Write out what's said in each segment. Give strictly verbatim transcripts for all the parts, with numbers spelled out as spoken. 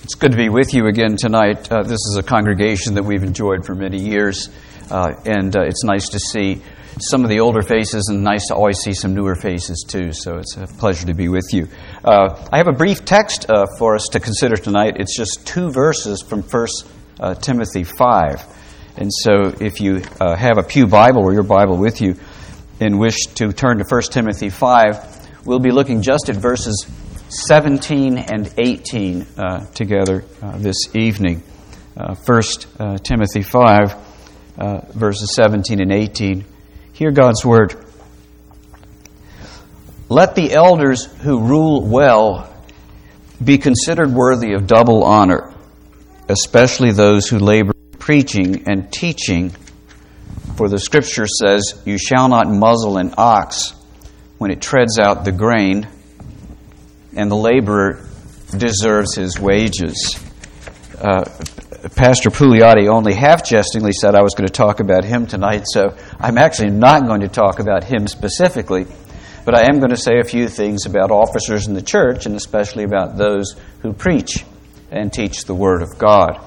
It's good to be with you again tonight. Uh, this is a congregation that we've enjoyed for many years, uh, and uh, it's nice to see some of the older faces and nice to always see some newer faces too, so it's a pleasure to be with you. Uh, I have a brief text uh, for us to consider tonight. It's just two verses from First uh, Timothy five. And so if you uh, have a pew Bible or your Bible with you and wish to turn to First Timothy five, we'll be looking just at verses seventeen and eighteen uh, together uh, this evening. Uh, First uh, Timothy five, uh, verses seventeen and eighteen. Hear God's word. Let the elders who rule well be considered worthy of double honor, especially those who labor in preaching and teaching. For the Scripture says, "You shall not muzzle an ox when it treads out the grain, and the laborer deserves his wages." Uh, Pastor Pugliotti only half-jestingly said I was going to talk about him tonight, so I'm actually not going to talk about him specifically, but I am going to say a few things about officers in the church, and especially about those who preach and teach the Word of God.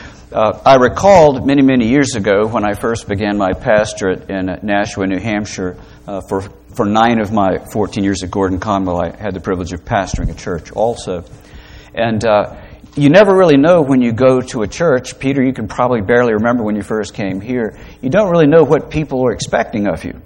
Uh, I recalled many, many years ago when I first began my pastorate in Nashua, New Hampshire. Uh, for, for nine of my fourteen years at Gordon Conwell, I had the privilege of pastoring a church also. And uh, you never really know when you go to a church. Peter, you can probably barely remember when you first came here. You don't really know what people are expecting of you.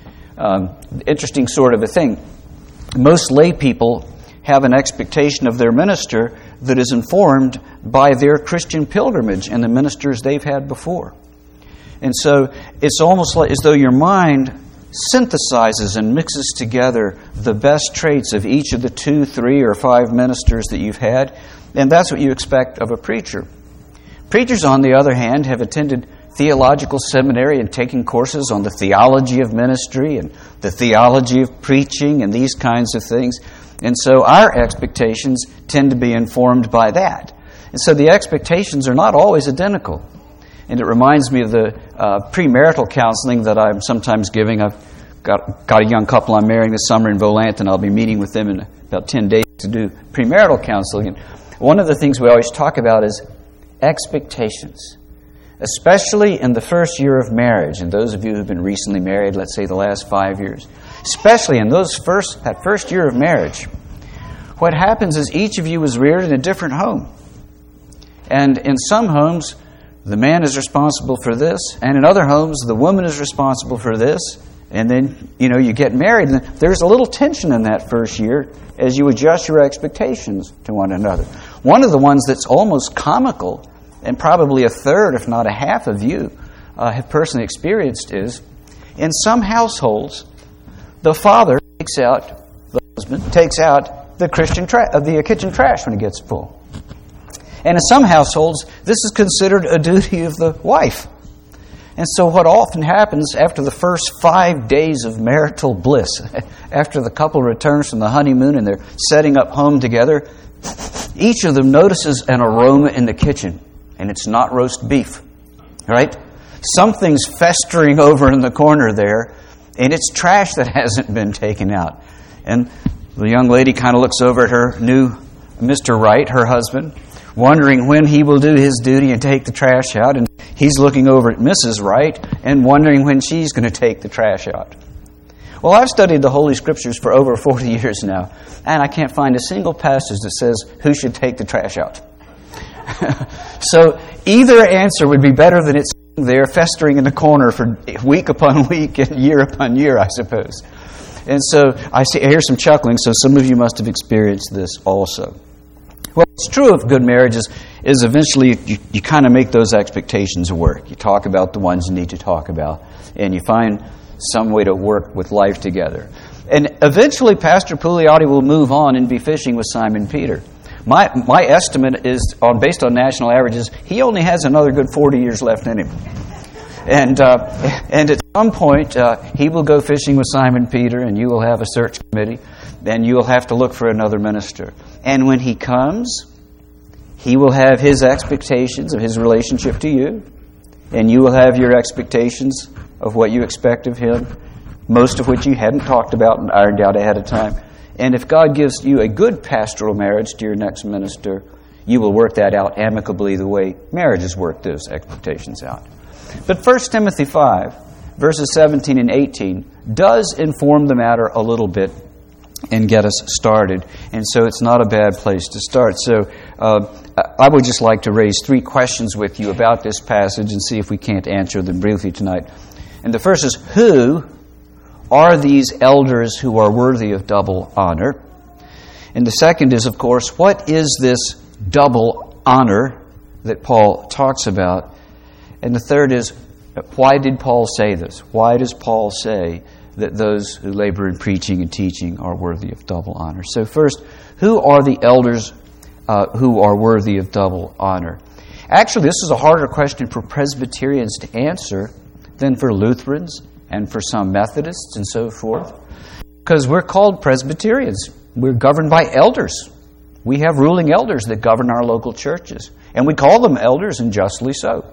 Um, interesting sort of a thing. Most lay people have an expectation of their minister that is informed by their Christian pilgrimage and the ministers they've had before. And so it's almost like as though your mind synthesizes and mixes together the best traits of each of the two, three, or five ministers that you've had, and that's what you expect of a preacher. Preachers, on the other hand, have attended theological seminary and taken courses on the theology of ministry and the theology of preaching and these kinds of things. And so our expectations tend to be informed by that. And so the expectations are not always identical. And it reminds me of the uh, premarital counseling that I'm sometimes giving. I've got, got a young couple I'm marrying this summer in Volanton. I'll be meeting with them in about ten days to do premarital counseling. And one of the things we always talk about is expectations, especially in the first year of marriage. And those of you who've been recently married, let's say the last five years, especially in those first that first year of marriage, what happens is each of you is reared in a different home. And in some homes, the man is responsible for this, and in other homes, the woman is responsible for this. And then, you know, you get married, and there's a little tension in that first year as you adjust your expectations to one another. One of the ones that's almost comical, and probably a third, if not a half of you uh, have personally experienced, is in some households, the father takes out, the husband takes out the Christian tra- uh, the kitchen trash when it gets full. And in some households, this is considered a duty of the wife. And so what often happens after the first five days of marital bliss, after the couple returns from the honeymoon and they're setting up home together, each of them notices an aroma in the kitchen, and it's not roast beef, right? Something's festering over in the corner there, and it's trash that hasn't been taken out. And the young lady kind of looks over at her new Mister Wright, her husband, wondering when he will do his duty and take the trash out. And he's looking over at Missus Wright and wondering when she's going to take the trash out. Well, I've studied the Holy Scriptures for over forty years now, and I can't find a single passage that says who should take the trash out. So either answer would be better than it's there festering in the corner for week upon week and year upon year, I suppose. And so I see, I hear some chuckling, so some of you must have experienced this also. Well, what's true of good marriages is eventually you, you kind of make those expectations work. You talk about the ones you need to talk about, and you find some way to work with life together. And eventually Pastor Pugliotti will move on and be fishing with Simon Peter. My my estimate is, on based on national averages, he only has another good forty years left in him. And uh, and at some point, uh, he will go fishing with Simon Peter, and you will have a search committee, and you will have to look for another minister. And when he comes, he will have his expectations of his relationship to you, and you will have your expectations of what you expect of him, most of which you hadn't talked about and ironed out ahead of time. And if God gives you a good pastoral marriage to your next minister, you will work that out amicably the way marriages work those expectations out. But First Timothy five, verses seventeen and eighteen, does inform the matter a little bit and get us started. And so it's not a bad place to start. So uh, I would just like to raise three questions with you about this passage and see if we can't answer them briefly tonight. And the first is, who are these elders who are worthy of double honor? And the second is, of course, what is this double honor that Paul talks about? And the third is, why did Paul say this? Why does Paul say that those who labor in preaching and teaching are worthy of double honor? So first, who are the elders uh, who are worthy of double honor? Actually, this is a harder question for Presbyterians to answer than for Lutherans and for some Methodists and so forth, because we're called Presbyterians. We're governed by elders. We have ruling elders that govern our local churches, and we call them elders, and justly so.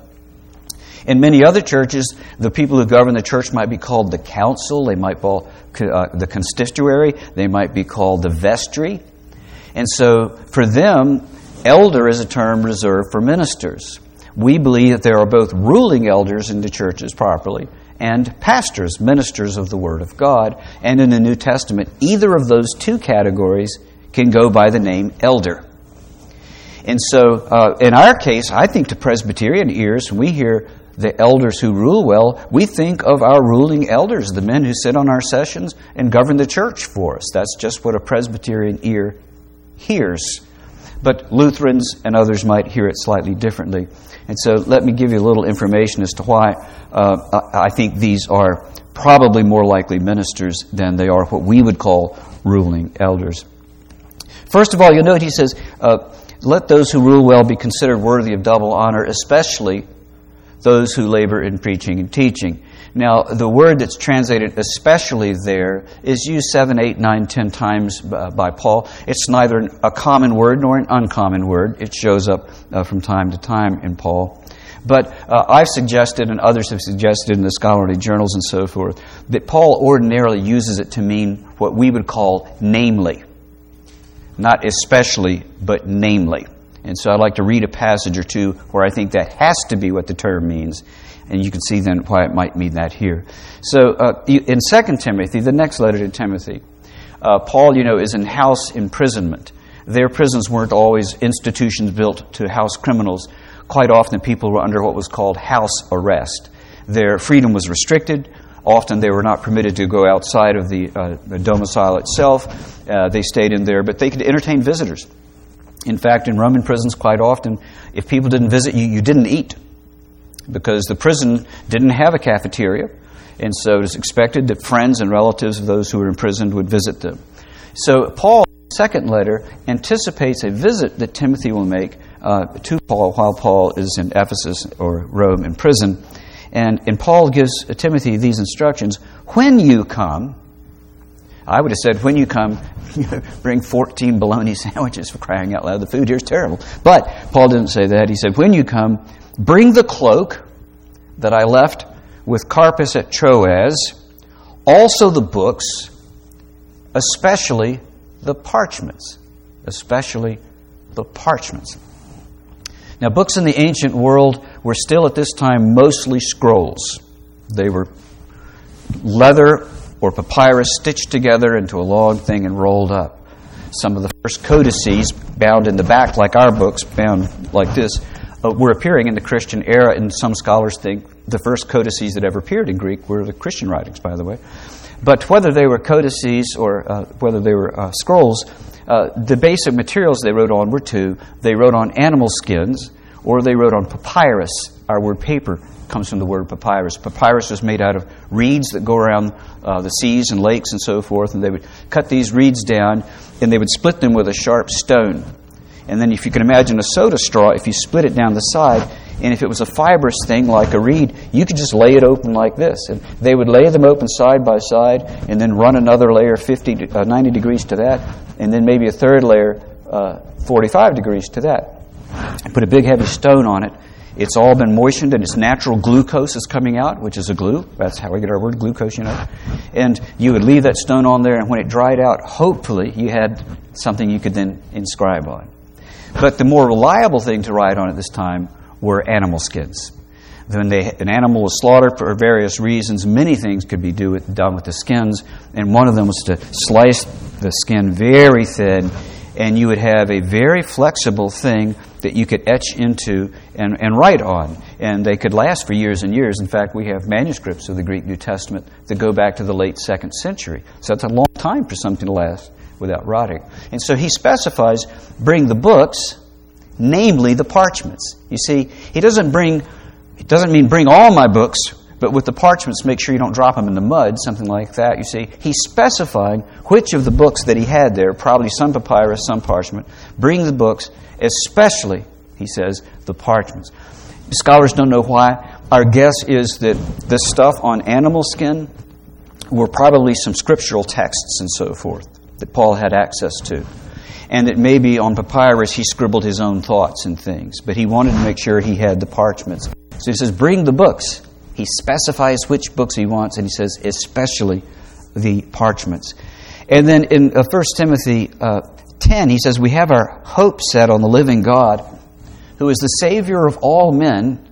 In many other churches, the people who govern the church might be called the council, they might be called uh, the consistory, they might be called the vestry. And so for them, elder is a term reserved for ministers. We believe that there are both ruling elders in the churches properly and pastors, ministers of the Word of God. And in the New Testament, either of those two categories can go by the name elder. And so uh, in our case, I think to Presbyterian ears, when we hear the elders who rule well, we think of our ruling elders, the men who sit on our sessions and govern the church for us. That's just what a Presbyterian ear hears. But Lutherans and others might hear it slightly differently. And so let me give you a little information as to why uh, I think these are probably more likely ministers than they are what we would call ruling elders. First of all, you'll note he says, uh, let those who rule well be considered worthy of double honor, especially those who labor in preaching and teaching. Now, the word that's translated especially there is used seven, eight, nine, ten times by Paul. It's neither a common word nor an uncommon word. It shows up uh, from time to time in Paul. But uh, I've suggested, and others have suggested in the scholarly journals and so forth, that Paul ordinarily uses it to mean what we would call namely. Not especially, but namely. And so I'd like to read a passage or two where I think that has to be what the term means. And you can see then why it might mean that here. So uh, in Second Timothy, the next letter to Timothy, uh, Paul, you know, is in house imprisonment. Their prisons weren't always institutions built to house criminals. Quite often people were under what was called house arrest. Their freedom was restricted. Often they were not permitted to go outside of the, uh, the domicile itself. Uh, they stayed in there, but they could entertain visitors. In fact, in Roman prisons, quite often, if people didn't visit you, you didn't eat, because the prison didn't have a cafeteria, and so it was expected that friends and relatives of those who were imprisoned would visit them. So Paul, in his second letter, anticipates a visit that Timothy will make uh, to Paul while Paul is in Ephesus or Rome in prison. And, and Paul gives Timothy these instructions. When you come, I would have said, when you come, bring fourteen bologna sandwiches, for crying out loud. The food here is terrible. But Paul didn't say that. He said, when you come, bring the cloak that I left with Carpus at Troas, also the books, especially the parchments. Especially the parchments. Now, books in the ancient world were still at this time mostly scrolls. They were leather or papyrus stitched together into a long thing and rolled up. Some of the first codices, bound in the back like our books, bound like this, uh, were appearing in the Christian era, and some scholars think the first codices that ever appeared in Greek were the Christian writings, by the way. But whether they were codices or uh, whether they were uh, scrolls, uh, the basic materials they wrote on were two. They wrote on animal skins, or they wrote on papyrus. Our word paper comes from the word papyrus. Papyrus was made out of reeds that go around uh, the seas and lakes and so forth, and they would cut these reeds down, and they would split them with a sharp stone. And then if you can imagine a soda straw, if you split it down the side, and if it was a fibrous thing like a reed, you could just lay it open like this. And they would lay them open side by side, and then run another layer fifty, uh, ninety degrees to that, and then maybe a third layer uh, forty-five degrees to that. And put a big heavy stone on it. It's all been moistened, and its natural glucose is coming out, which is a glue. That's how we get our word glucose, you know. And you would leave that stone on there, and when it dried out, hopefully you had something you could then inscribe on. But the more reliable thing to write on at this time were animal skins. When they, an animal was slaughtered for various reasons, many things could be do with, done with the skins, and one of them was to slice the skin very thin, and you would have a very flexible thing that you could etch into and, and write on. And they could last for years and years. In fact, we have manuscripts of the Greek New Testament that go back to the late second century. So that's a long time for something to last without rotting. And so he specifies, bring the books, namely the parchments. You see, he doesn't bring, it doesn't mean bring all my books, but with the parchments, make sure you don't drop them in the mud, something like that. You see, he's specifying which of the books that he had there, probably some papyrus, some parchment. Bring the books, especially, he says, the parchments. Scholars don't know why. Our guess is that this stuff on animal skin were probably some scriptural texts and so forth that Paul had access to. And that maybe on papyrus he scribbled his own thoughts and things. But he wanted to make sure he had the parchments. So he says, bring the books. He specifies which books he wants, and he says, especially the parchments. And then in uh, First Timothy uh, ten, he says, we have our hope set on the living God, who is the Savior of all men,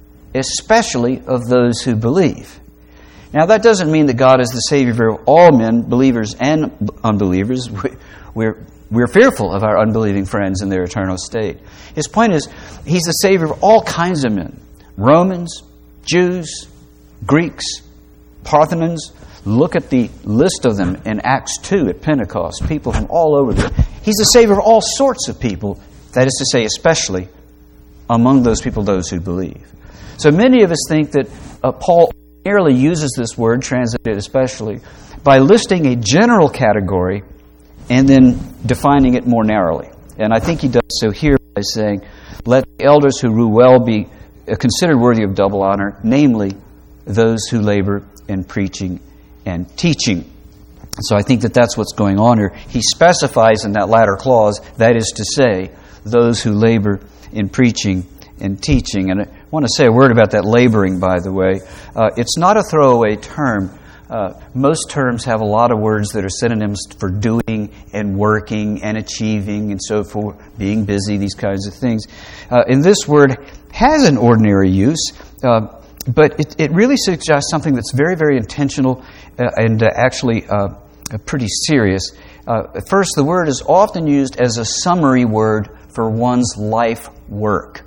especially of those who believe. Now, that doesn't mean that God is the Savior of all men, believers and unbelievers. We're, we're fearful of our unbelieving friends in their eternal state. His point is, He's the Savior of all kinds of men. Romans, Jews, Greeks, Parthians. Look at the list of them in Acts two at Pentecost. People from all over there. He's the Savior of all sorts of people. That is to say, especially among those people, those who believe. So many of us think that uh, Paul merely uses this word, translated especially, by listing a general category and then defining it more narrowly. And I think he does so here by saying, let the elders who rule well be considered worthy of double honor, namely those who labor in preaching and teaching. So I think that that's what's going on here. He specifies in that latter clause, that is to say, those who labor in preaching and teaching. And I want to say a word about that laboring, by the way. Uh, it's not a throwaway term. Uh, most terms have a lot of words that are synonyms for doing and working and achieving and so forth, being busy, these kinds of things. Uh, and this word has an ordinary use, uh, but it, it really suggests something that's very, very intentional uh, and uh, actually uh, pretty serious. Uh, first, the word is often used as a summary word for one's life work.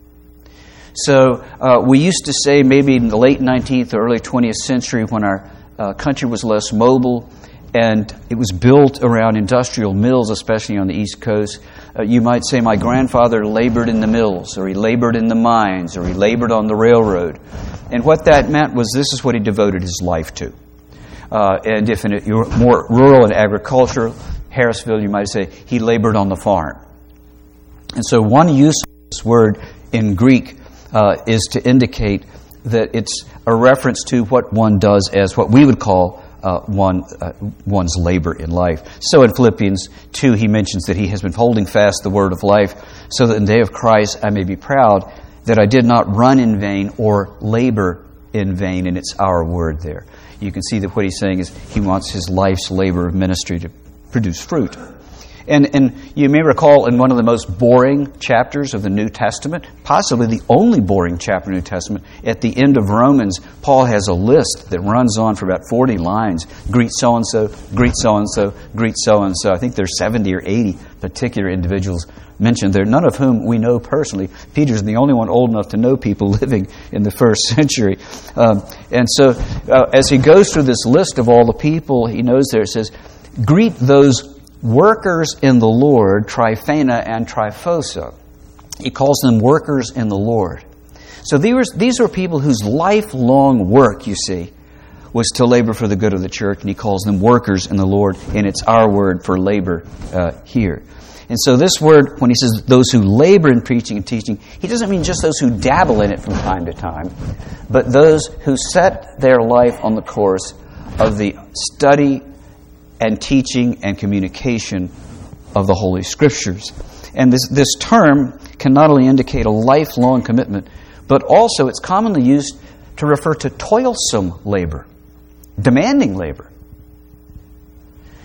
So uh, we used to say maybe in the late nineteenth or early twentieth century when our uh, country was less mobile and it was built around industrial mills, especially on the East Coast, uh, you might say my grandfather labored in the mills, or he labored in the mines, or he labored on the railroad. And what that meant was this is what he devoted his life to. Uh, and if in a more rural and agricultural, Harrisville, you might say he labored on the farm. And so one use of this word in Greek uh, is to indicate that it's a reference to what one does as what we would call uh, one uh, one's labor in life. So in Philippians two, he mentions that he has been holding fast the word of life, so that in the day of Christ I may be proud that I did not run in vain or labor in vain, and it's our word there. You can see that what he's saying is he wants his life's labor of ministry to produce fruit. And, and you may recall in one of the most boring chapters of the New Testament, possibly the only boring chapter in the New Testament, at the end of Romans, Paul has a list that runs on for about forty lines. Greet so-and-so, greet so-and-so, greet so-and-so. I think there's seventy or eighty particular individuals mentioned there, none of whom we know personally. Peter's the only one old enough to know people living in the first century. Um, and so uh, as he goes through this list of all the people, he knows there, it says, greet those workers in the Lord, Tryphena and Tryphosa. He calls them workers in the Lord. So these were, these were people whose lifelong work, you see, was to labor for the good of the church, and he calls them workers in the Lord, and it's our word for labor uh, here. And so this word, when he says those who labor in preaching and teaching, he doesn't mean just those who dabble in it from time to time, but those who set their life on the course of the study and teaching and communication of the Holy Scriptures. And this, this term can not only indicate a lifelong commitment, but also it's commonly used to refer to toilsome labor, demanding labor.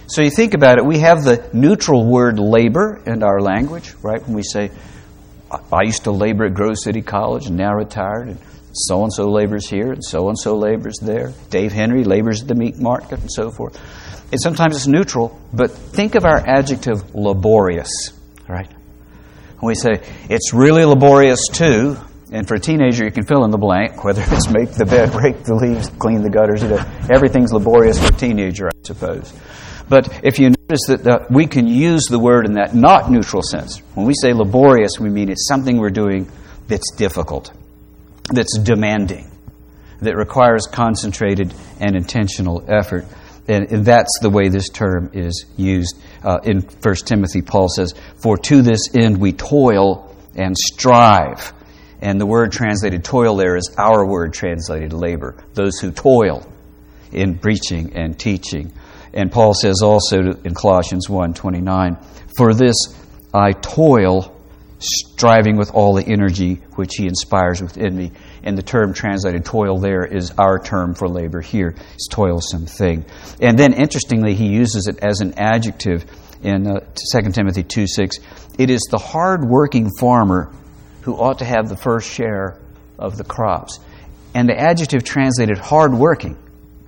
So you think about it, we have the neutral word labor in our language, right? When we say, I used to labor at Grove City College and now retired, and so-and-so labors here and so-and-so labors there. Dave Henry labors at the meat market and so forth. And sometimes it's neutral, but think of our adjective laborious, right? When we say, it's really laborious too, and for a teenager you can fill in the blank, whether it's make the bed, rake the leaves, clean the gutters, you know, everything's laborious for a teenager, I suppose. But if you notice that uh, we can use the word in that not neutral sense. When we say laborious, we mean it's something we're doing that's difficult, that's demanding, that requires concentrated and intentional effort. And, and that's the way this term is used. Uh, in First Timothy, Paul says, "For to this end we toil and strive." And the word translated toil there is our word translated labor. Those who toil in preaching and teaching. And Paul says also in Colossians one twenty-nine, "For this I toil, striving with all the energy which He inspires within me." And the term translated toil there is our term for labor here. It's toilsome thing. And then interestingly, he uses it as an adjective in uh, Second Timothy two six. It is the hard-working farmer who ought to have the first share of the crops. And the adjective translated hard-working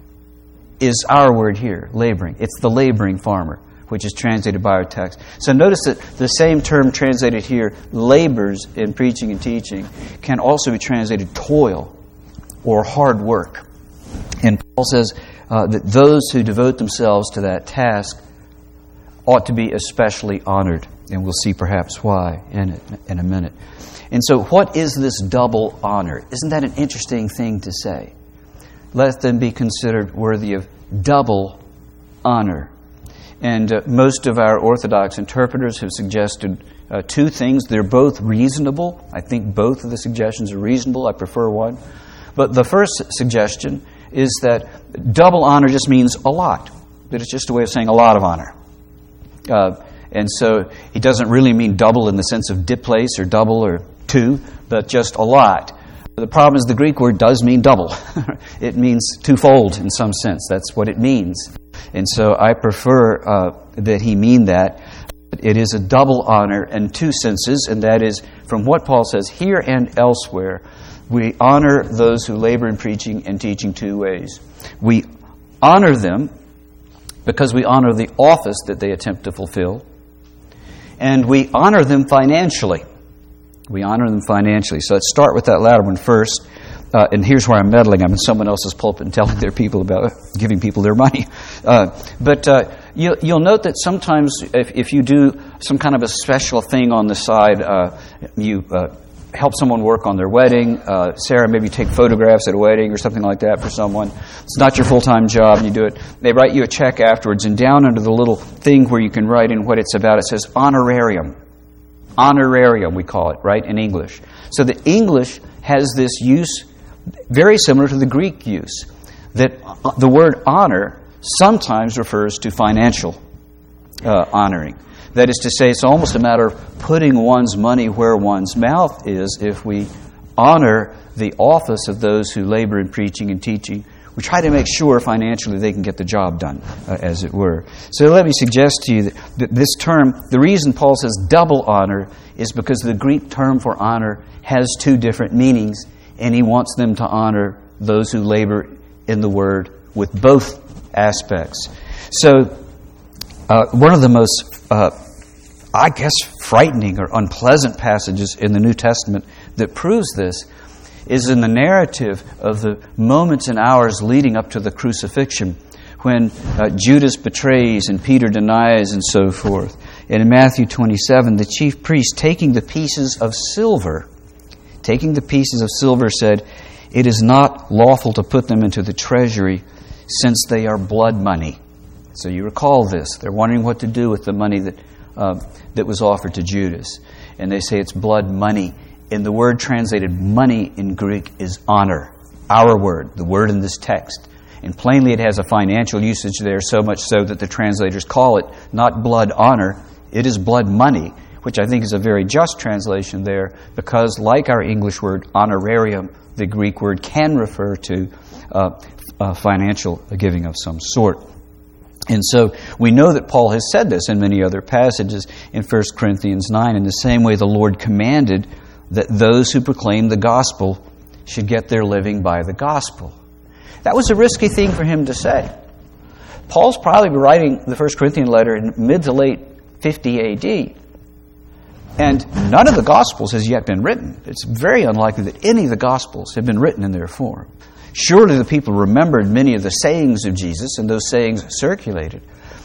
is our word here, laboring. It's the laboring farmer, which is translated by our text. So notice that the same term translated here, labors in preaching and teaching, can also be translated toil or hard work. And Paul says uh, that those who devote themselves to that task ought to be especially honored. And we'll see perhaps why in, it, in a minute. And so what is this double honor? Isn't that an interesting thing to say? Let them be considered worthy of double honor. And uh, most of our Orthodox interpreters have suggested uh, two things. They're both reasonable. I think both of the suggestions are reasonable. I prefer one. But the first suggestion is that double honor just means a lot. That it's just a way of saying a lot of honor. Uh, and so it doesn't really mean double in the sense of diplace or double or two, but just a lot. The problem is the Greek word does mean double. It means twofold in some sense. That's what it means. And so I prefer uh, that he mean that. It is a double honor in two senses, and that is from what Paul says here and elsewhere. We honor those who labor in preaching and teaching two ways. We honor them because we honor the office that they attempt to fulfill, and we honor them financially. We honor them financially. So let's start with that latter one first. Uh, and here's where I'm meddling. I'm in someone else's pulpit and telling their people about giving people their money. Uh, but uh, you, you'll note that sometimes if, if you do some kind of a special thing on the side, uh, you uh, help someone work on their wedding. Uh, Sarah, maybe take photographs at a wedding or something like that for someone. It's not your full-time job and you do it. They write you a check afterwards, and down under the little thing where you can write in what it's about, it says honorarium. Honorarium, we call it, right, in English. So the English has this use very similar to the Greek use, that the word honor sometimes refers to financial uh, honoring. That is to say, it's almost a matter of putting one's money where one's mouth is. If we honor the office of those who labor in preaching and teaching, we try to make sure financially they can get the job done, uh, as it were. So let me suggest to you that, that this term, the reason Paul says double honor is because the Greek term for honor has two different meanings, and he wants them to honor those who labor in the word with both aspects. So uh, one of the most, uh, I guess, frightening or unpleasant passages in the New Testament that proves this is in the narrative of the moments and hours leading up to the crucifixion, when uh, Judas betrays and Peter denies and so forth. And in Matthew twenty-seven, the chief priest, taking the pieces of silver, taking the pieces of silver, said, "It is not lawful to put them into the treasury, since they are blood money." So you recall this. They're wondering what to do with the money that uh, that was offered to Judas. And they say it's blood money. And the word translated money in Greek is honor, our word, the word in this text. And plainly it has a financial usage there, so much so that the translators call it not blood honor, it is blood money, which I think is a very just translation there, because like our English word honorarium, the Greek word can refer to uh, uh, financial giving of some sort. And so we know that Paul has said this in many other passages in First Corinthians nine. In the same way, the Lord commanded that those who proclaim the gospel should get their living by the gospel. That was a risky thing for him to say. Paul's probably writing the First Corinthian letter in mid to late fifty A D. And none of the Gospels has yet been written. It's very unlikely that any of the Gospels have been written in their form. Surely the people remembered many of the sayings of Jesus, and those sayings circulated.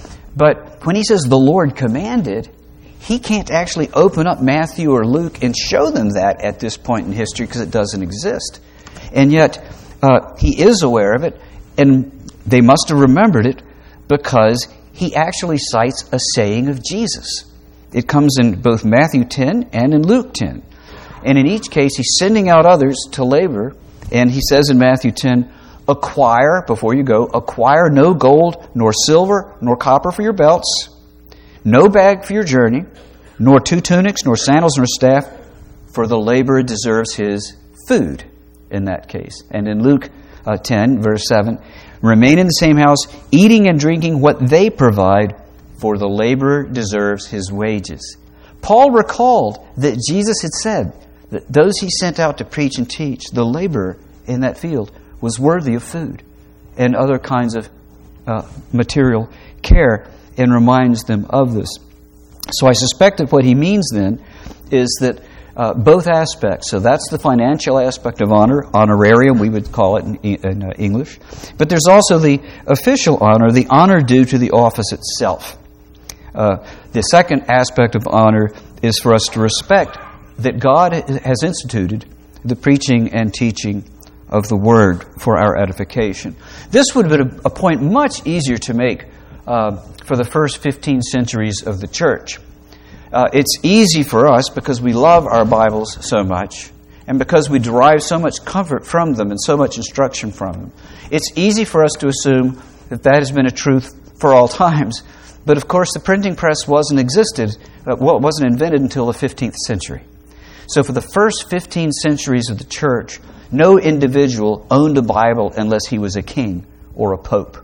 But when he says the Lord commanded, he can't actually open up Matthew or Luke and show them that at this point in history because it doesn't exist. And yet, uh, he is aware of it, and they must have remembered it because he actually cites a saying of Jesus. It comes in both Matthew ten and in Luke ten. And in each case, he's sending out others to labor. And he says in Matthew ten, acquire, before you go, acquire no gold, nor silver, nor copper for your belts, no bag for your journey, nor two tunics, nor sandals, nor staff, for the laborer deserves his food in that case. And in Luke uh, ten, verse seven, remain in the same house, eating and drinking what they provide, for the laborer deserves his wages. Paul recalled that Jesus had said that those he sent out to preach and teach, the laborer in that field, was worthy of food and other kinds of uh, material care, and reminds them of this. So I suspect that what he means then is that uh, both aspects, so that's the financial aspect of honor, honorarium we would call it in, in uh, English, but there's also the official honor, the honor due to the office itself. Uh, the second aspect of honor is for us to respect that God has instituted the preaching and teaching of the Word for our edification. This would have been a, a point much easier to make uh, for the first fifteen centuries of the church. Uh, it's easy for us because we love our Bibles so much and because we derive so much comfort from them and so much instruction from them. It's easy for us to assume that that has been a truth for all times. But of course, the printing press wasn't existed, uh, well, it wasn't invented until the fifteenth century. So for the first fifteen centuries of the church, no individual owned a Bible unless he was a king or a pope.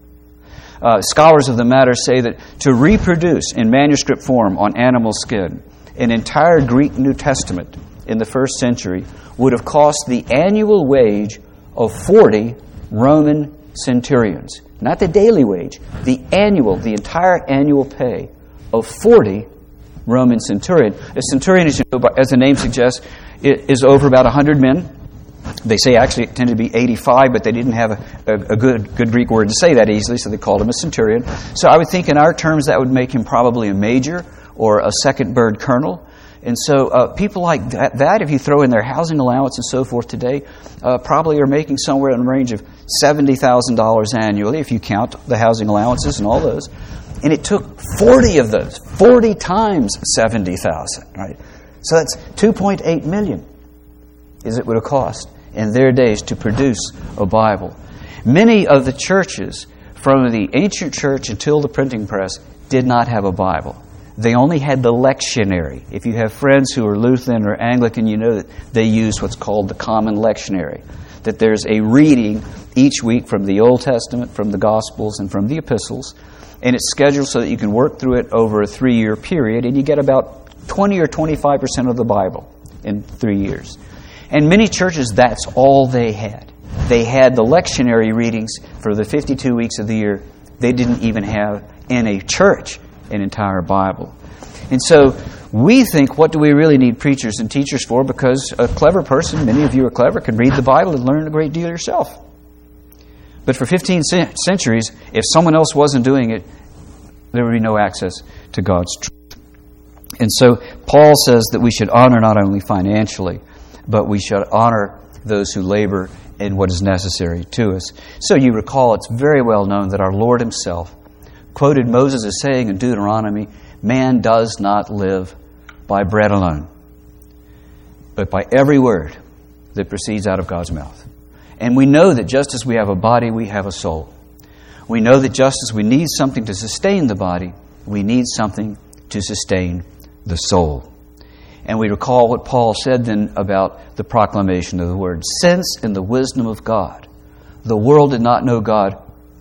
Uh, scholars of the matter say that to reproduce in manuscript form on animal skin an entire Greek New Testament in the first century would have cost the annual wage of forty Roman centurions. Not the daily wage, the annual, the entire annual pay of forty Roman centurion. A centurion, as, you know, as the name suggests, is over about one hundred men. They say actually it tended to be eighty-five, but they didn't have a, a, a good good Greek word to say that easily, so they called him a centurion. So I would think in our terms that would make him probably a major or a second bird colonel. And so uh, people like that, that, if you throw in their housing allowance and so forth today, uh, probably are making somewhere in the range of seventy thousand dollars annually, if you count the housing allowances and all those. And it took forty of those, forty times seventy thousand, right? So that's two point eight million is it would have cost in their days to produce a Bible. Many of the churches from the ancient church until the printing press did not have a Bible. They only had the lectionary. If you have friends who are Lutheran or Anglican, you know that they use what's called the common lectionary. That there's a reading each week from the Old Testament, from the Gospels, and from the Epistles. And it's scheduled so that you can work through it over a three-year period, and you get about twenty or twenty-five percent of the Bible in three years. And many churches, that's all they had. They had the lectionary readings for the fifty-two weeks of the year. They didn't even have in a church an entire Bible. And so we think, what do we really need preachers and teachers for? Because a clever person, many of you are clever, can read the Bible and learn a great deal yourself. But for fifteen centuries, if someone else wasn't doing it, there would be no access to God's truth. And so Paul says that we should honor not only financially, but we should honor those who labor in what is necessary to us. So you recall, it's very well known that our Lord Himself quoted Moses as saying in Deuteronomy, man does not live by bread alone, but by every word that proceeds out of God's mouth. And we know that just as we have a body, we have a soul. We know that just as we need something to sustain the body, we need something to sustain the soul. And we recall what Paul said then about the proclamation of the Word. Since in the wisdom of God, the world did not know God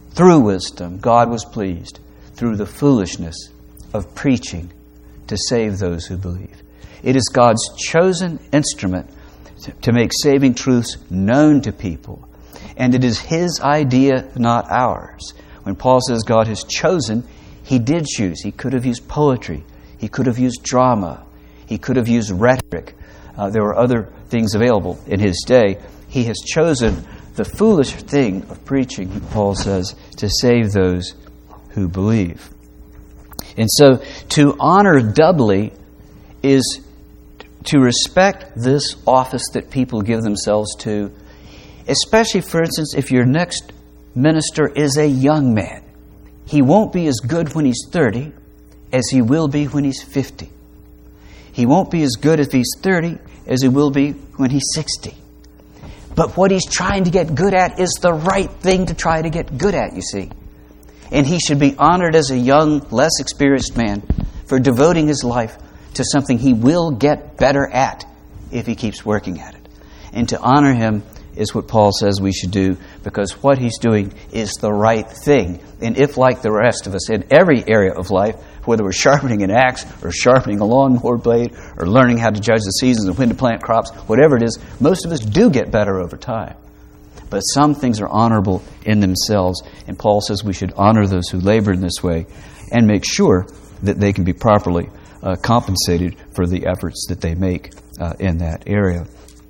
through wisdom, God was pleased through the foolishness of preaching to save those who believe. It is God's chosen instrument to make saving truths known to people. And it is His idea, not ours. When Paul says God has chosen, He did choose. He could have used poetry. He could have used drama. He could have used rhetoric. Uh, there were other things available in His day. He has chosen the foolish thing of preaching, Paul says, to save those who believe. And so to honor doubly is to respect this office that people give themselves to, especially, for instance, if your next minister is a young man. He won't be as good when he's thirty as he will be when he's fifty. He won't be as good if he's thirty as he will be when he's sixty. But what he's trying to get good at is the right thing to try to get good at, you see. And he should be honored as a young, less experienced man for devoting his life to something he will get better at if he keeps working at it. And to honor him is what Paul says we should do, because what he's doing is the right thing. And if, like the rest of us in every area of life, whether we're sharpening an axe or sharpening a lawnmower blade or learning how to judge the seasons and when to plant crops, whatever it is, most of us do get better over time. But some things are honorable in themselves, and Paul says we should honor those who labor in this way and make sure that they can be properly uh, compensated for the efforts that they make uh, in that area.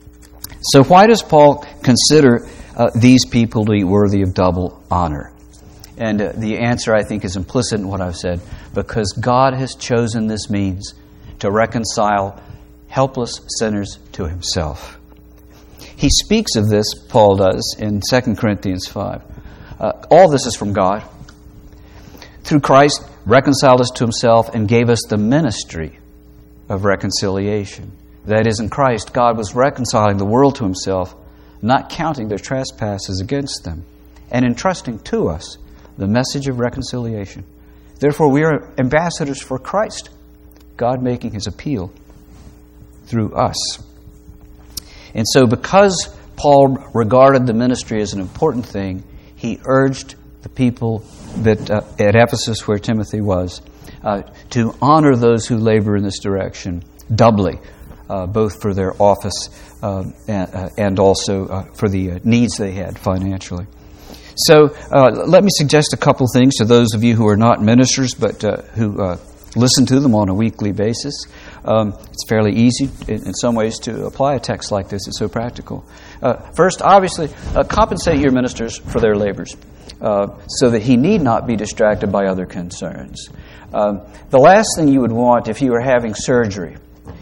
So why does Paul consider uh, these people to be worthy of double honor? And uh, the answer, I think, is implicit in what I've said, because God has chosen this means to reconcile helpless sinners to Himself. He speaks of this, Paul does, in Second Corinthians five. Uh, all this is from God. Through Christ, reconciled us to Himself and gave us the ministry of reconciliation. That is, in Christ, God was reconciling the world to Himself, not counting their trespasses against them, and entrusting to us the message of reconciliation. Therefore, we are ambassadors for Christ, God making His appeal through us. And so because Paul regarded the ministry as an important thing, he urged the people that uh, at Ephesus, where Timothy was, uh, to honor those who labor in this direction doubly, uh, both for their office uh, and, uh, and also uh, for the uh, needs they had financially. So uh, let me suggest a couple things to those of you who are not ministers but uh, who uh, listen to them on a weekly basis. Um, it's fairly easy in, in some ways to apply a text like this. It's so practical. Uh, first, obviously, uh, compensate your ministers for their labors uh, so that he need not be distracted by other concerns. Um, the last thing you would want if you were having surgery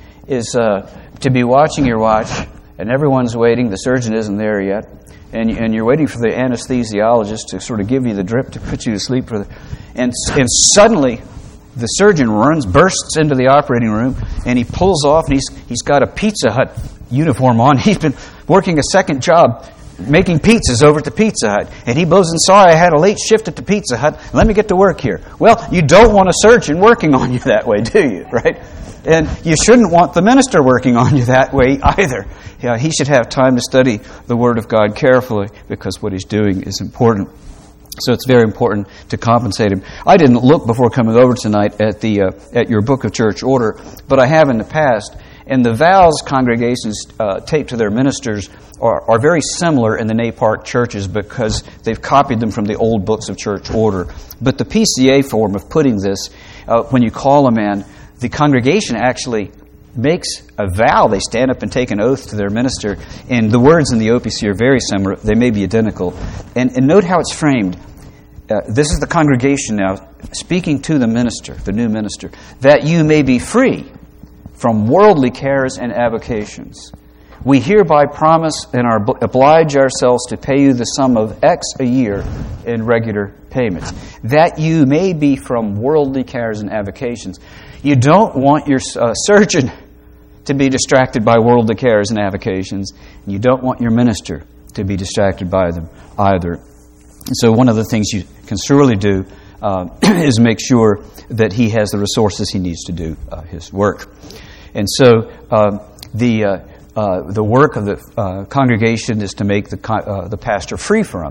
is uh, to be watching your watch and everyone's waiting, the surgeon isn't there yet, and, and you're waiting for the anesthesiologist to sort of give you the drip to put you to sleep, for the, and, and suddenly the surgeon runs, bursts into the operating room, and he pulls off, and he's he's got a Pizza Hut uniform on. He's been working a second job making pizzas over at the Pizza Hut, and he blows in, sorry, I had a late shift at the Pizza Hut. Let me get to work here. Well, you don't want a surgeon working on you that way, do you? Right? And you shouldn't want the minister working on you that way either. Yeah, he should have time to study the Word of God carefully, because what he's doing is important. So it's very important to compensate him. I didn't look before coming over tonight at the uh, at your book of church order, but I have in the past. And the vows congregations uh, take to their ministers are, are very similar in the NAPARC churches because they've copied them from the old books of church order. But the P C A form of putting this, uh, when you call a man, the congregation actually makes a vow. They stand up and take an oath to their minister. And the words in the O P C are very similar. They may be identical. And, and note how it's framed. Uh, this is the congregation now speaking to the minister, the new minister, that you may be free from worldly cares and avocations. We hereby promise and are oblige ourselves to pay you the sum of X a year in regular payments, that you may be from worldly cares and avocations. You don't want your uh, surgeon to be distracted by worldly cares and avocations, and you don't want your minister to be distracted by them either. So one of the things you can surely do uh, is make sure that he has the resources he needs to do uh, his work. And so uh, the uh, uh, the work of the uh, congregation is to make the uh, the pastor free from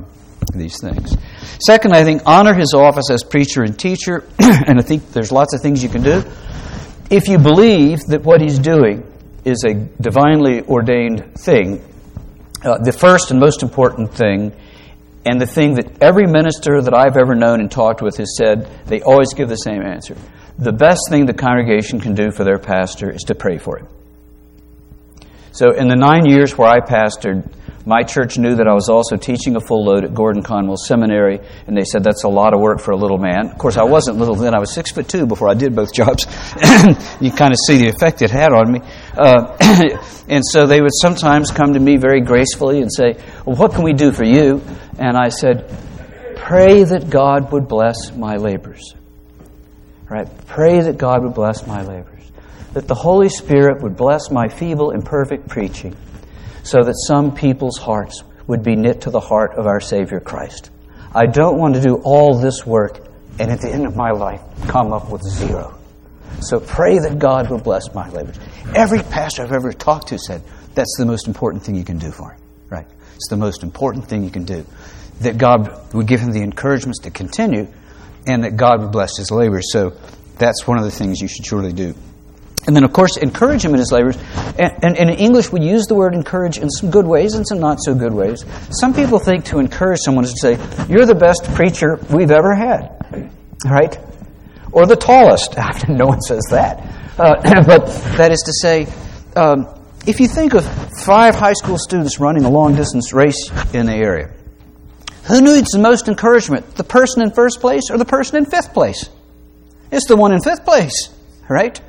these things. Second, I think honor his office as preacher and teacher, and I think there's lots of things you can do. If you believe that what he's doing is a divinely ordained thing, uh, the first and most important thing, and the thing that every minister that I've ever known and talked with has said, they always give the same answer. The best thing the congregation can do for their pastor is to pray for him. So in the nine years where I pastored, my church knew that I was also teaching a full load at Gordon Conwell Seminary, and they said that's a lot of work for a little man. Of course, I wasn't little then. I was six foot two before I did both jobs. You kind of see the effect it had on me. Uh, and so they would sometimes come to me very gracefully and say, well, what can we do for you? And I said, pray that God would bless my labors. Right? Pray that God would bless my labors. That the Holy Spirit would bless my feeble, imperfect preaching, so that some people's hearts would be knit to the heart of our Savior Christ. I don't want to do all this work and at the end of my life come up with zero. So pray that God will bless my labors. Every pastor I've ever talked to said that's the most important thing you can do for him. Right? It's the most important thing you can do. That God would give him the encouragements to continue, and that God would bless his labors. So that's one of the things you should surely do. And then, of course, encourage him in his labors. And, and, and in English, we use the word encourage in some good ways and some not so good ways. Some people think to encourage someone is to say, you're the best preacher we've ever had. Right? Or the tallest. No one says that. Uh, but that is to say, um, if you think of five high school students running a long-distance race in the area, who needs the most encouragement? The person in first place or the person in fifth place? It's the one in fifth place. Right?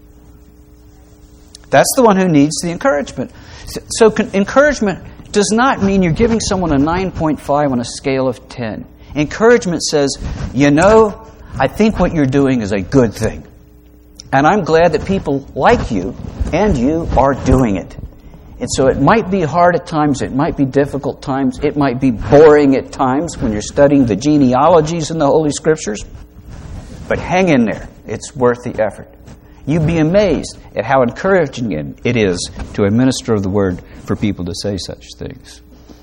That's the one who needs the encouragement. So con- encouragement does not mean you're giving someone a nine point five on a scale of ten. Encouragement says, you know, I think what you're doing is a good thing. And I'm glad that people like you and you are doing it. And so it might be hard at times, it might be difficult times, it might be boring at times when you're studying the genealogies in the Holy Scriptures. But hang in there. It's worth the effort. You'd be amazed at how encouraging it is to a minister of the Word for people to say such things.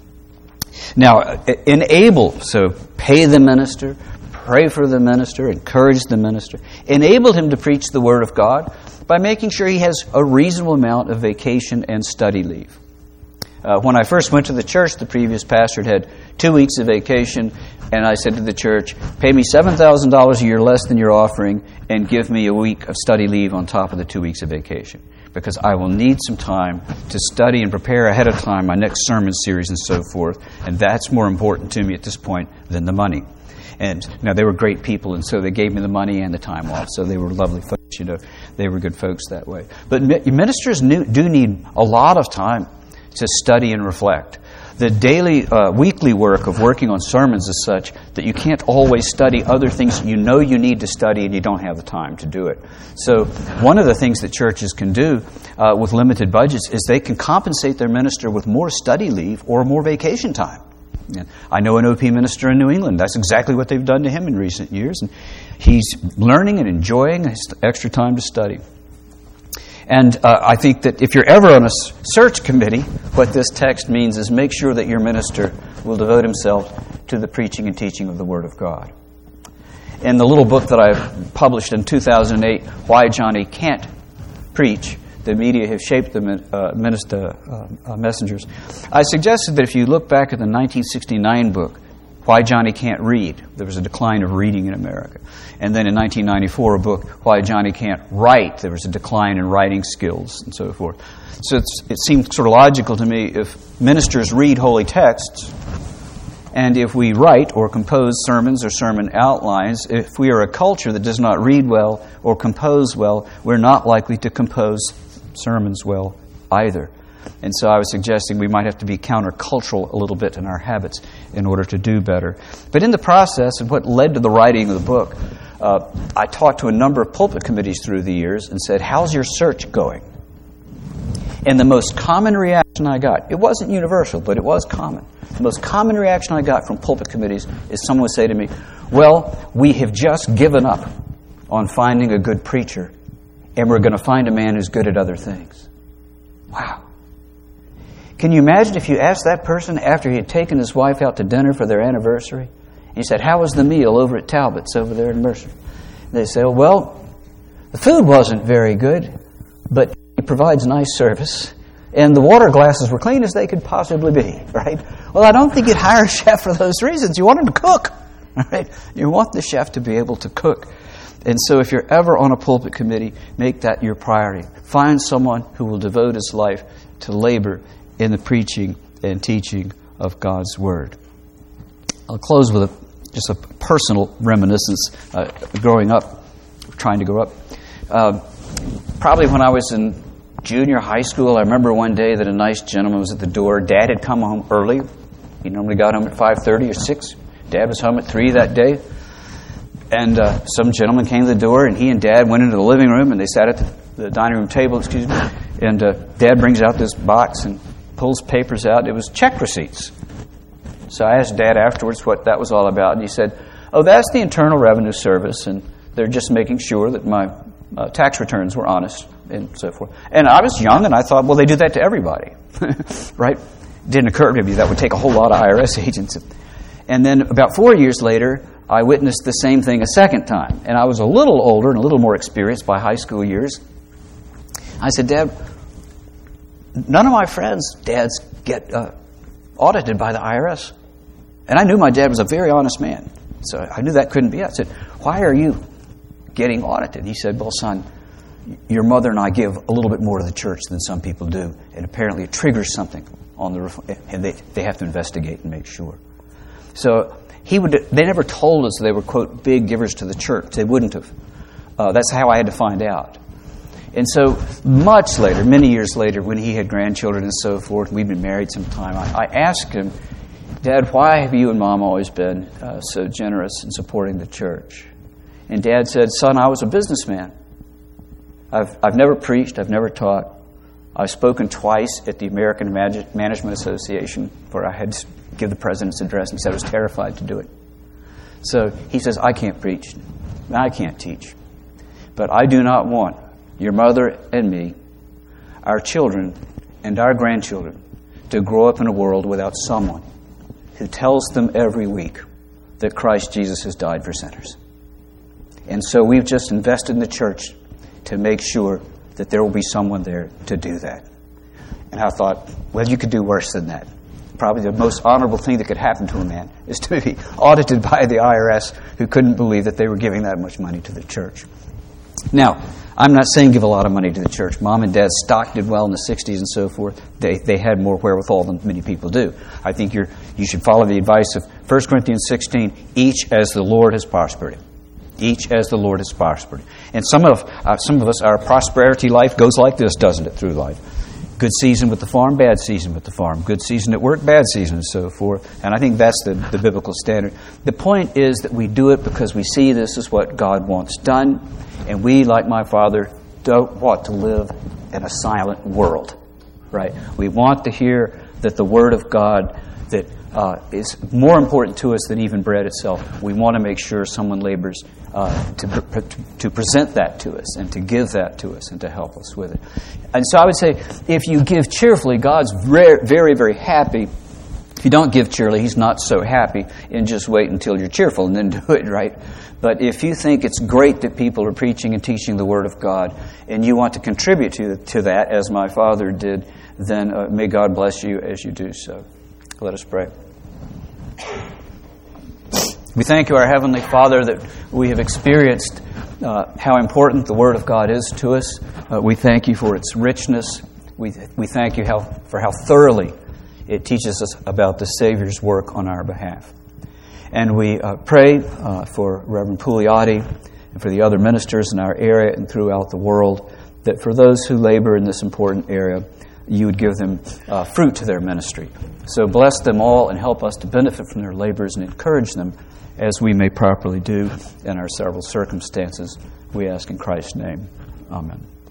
Now, enable, so pay the minister, pray for the minister, encourage the minister. Enable him to preach the Word of God by making sure he has a reasonable amount of vacation and study leave. Uh, when I first went to the church, the previous pastor had two weeks of vacation, and I said to the church, pay me seven thousand dollars a year less than you're offering and give me a week of study leave on top of the two weeks of vacation, because I will need some time to study and prepare ahead of time my next sermon series and so forth, and that's more important to me at this point than the money. And now they were great people, and so they gave me the money and the time off, so they were lovely folks, you know. They were good folks that way. But ministers do need a lot of time to study and reflect. The daily, uh, weekly work of working on sermons is such that you can't always study other things you know you need to study and you don't have the time to do it. So one of the things that churches can do uh, with limited budgets is they can compensate their minister with more study leave or more vacation time. And I know an O P minister in New England. That's exactly what they've done to him in recent years. And he's learning and enjoying his extra time to study. And uh, I think that if you're ever on a search committee, what this text means is make sure that your minister will devote himself to the preaching and teaching of the Word of God. In the little book that I published in two thousand eight, Why Johnny Can't Preach, the media have shaped the uh, minister, uh, uh, messengers, I suggested that if you look back at the nineteen sixty-nine book, Why Johnny Can't Read, there was a decline of reading in America. And then in nineteen ninety-four, a book, Why Johnny Can't Write, there was a decline in writing skills and so forth. So it's, it seemed sort of logical to me if ministers read holy texts, and if we write or compose sermons or sermon outlines, if we are a culture that does not read well or compose well, we're not likely to compose sermons well either. And so I was suggesting we might have to be countercultural a little bit in our habits in order to do better. But in the process of what led to the writing of the book, uh, I talked to a number of pulpit committees through the years and said, how's your search going? And the most common reaction I got, it wasn't universal, but it was common. The most common reaction I got from pulpit committees is someone would say to me, well, we have just given up on finding a good preacher, and we're going to find a man who's good at other things. Wow. Can you imagine if you asked that person after he had taken his wife out to dinner for their anniversary, and he said, how was the meal over at Talbot's over there in Mercer? They say, oh, well, the food wasn't very good, but he provides nice service, and the water glasses were clean as they could possibly be, right? Well, I don't think you'd hire a chef for those reasons. You want him to cook, right? You want the chef to be able to cook. And so if you're ever on a pulpit committee, make that your priority. Find someone who will devote his life to labor in the preaching and teaching of God's Word. I'll close with a, just a personal reminiscence. Uh, growing up, trying to grow up, uh, probably when I was in junior high school, I remember one day that a nice gentleman was at the door. Dad had come home early. He normally got home at five thirty or six. Dad was home at three that day. And uh, some gentleman came to the door, and he and Dad went into the living room, and they sat at the, the dining room table, excuse me. And uh, Dad brings out this box and pulls papers out. It was check receipts. So I asked Dad afterwards what that was all about, and he said, oh, that's the Internal Revenue Service, and they're just making sure that my uh, tax returns were honest and so forth. And I was young, and I thought, well, they do that to everybody, right? It didn't occur to me that would take a whole lot of I R S agents. And then about four years later, I witnessed the same thing a second time. And I was a little older and a little more experienced by high school years. I said, Dad, none of my friends' dads get uh, audited by the I R S. And I knew my dad was a very honest man. So I knew that couldn't be it. I said, why are you getting audited? He said, well, son, your mother and I give a little bit more to the church than some people do. And apparently it triggers something on the, and they, they have to investigate and make sure. So he would. They never told us they were, quote, big givers to the church. They wouldn't have. Uh, that's how I had to find out. And so much later, many years later, when he had grandchildren and so forth, we'd been married some time, I, I asked him, Dad, why have you and Mom always been uh, so generous in supporting the church? And Dad said, son, I was a businessman. I've, I've never preached. I've never taught. I've spoken twice at the American Manage- Management Association, where I had to give the president's address, and he said I was terrified to do it. So he says, I can't preach. I can't teach. But I do not want your mother and me, our children, and our grandchildren to grow up in a world without someone who tells them every week that Christ Jesus has died for sinners. And so we've just invested in the church to make sure that there will be someone there to do that. And I thought, well, you could do worse than that. Probably the most honorable thing that could happen to a man is to be audited by the I R S, who couldn't believe that they were giving that much money to the church. Now, I'm not saying give a lot of money to the church. Mom and Dad's stock did well in the sixties and so forth. They they had more wherewithal than many people do. I think you're you should follow the advice of First Corinthians sixteen, each as the Lord has prospered him. Each as the Lord has prospered. And some of uh, some of us, our prosperity life goes like this, doesn't it, through life? Good season with the farm, bad season with the farm. Good season at work, bad season, and so forth. And I think that's the, the biblical standard. The point is that we do it because we see this is what God wants done. And we, like my father, don't want to live in a silent world. Right? We want to hear that the Word of God that uh, is more important to us than even bread itself. We want to make sure someone labors uh, to, to present that to us and to give that to us and to help us with it. And so I would say, if you give cheerfully, God's very, very, very happy. If you don't give cheerfully, He's not so happy, and just wait until you're cheerful and then do it, right? But if you think it's great that people are preaching and teaching the Word of God, and you want to contribute to, to that, as my father did, then uh, may God bless you as you do so. Let us pray. We thank you, our Heavenly Father, that we have experienced uh, how important the Word of God is to us. Uh, we thank you for its richness. We we thank you how for how thoroughly it teaches us about the Savior's work on our behalf. And we uh, pray uh, for Reverend Pugliati and for the other ministers in our area and throughout the world, that for those who labor in this important area, you would give them uh, fruit to their ministry. So bless them all and help us to benefit from their labors and encourage them as we may properly do in our several circumstances. We ask in Christ's name. Amen.